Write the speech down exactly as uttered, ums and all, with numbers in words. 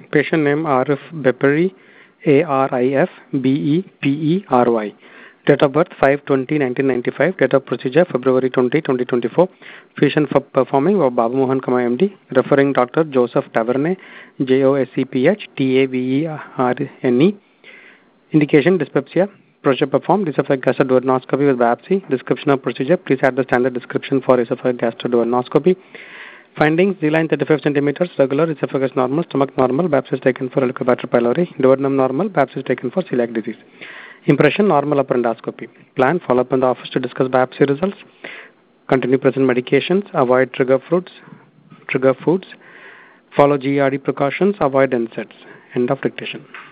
Patient name Arif Beperi, A R I F B E P E R Y. Date of birth five twenty nineteen ninety-five. Date of procedure February twentieth twenty twenty-four. Physician for performing or Babu Mohan Kama M D. Referring Doctor Joseph Taverne, J O S E P H T A V E R N E. Indication dyspepsia. Procedure performed esophageal gastroduodenoscopy with biopsy. Description of procedure. Please add the standard description for esophageal gastroduodenoscopy. Findings: Z-line thirty-five centimeters, regular, esophagus normal, stomach normal, biopsy taken for Helicobacter pylori, duodenum normal, biopsy taken for celiac disease. Impression: normal upper endoscopy. Plan: follow up in the office to discuss biopsy results. Continue present medications. Avoid trigger foods. Trigger foods. Follow G E R D precautions. Avoid N SAIDs. End of dictation.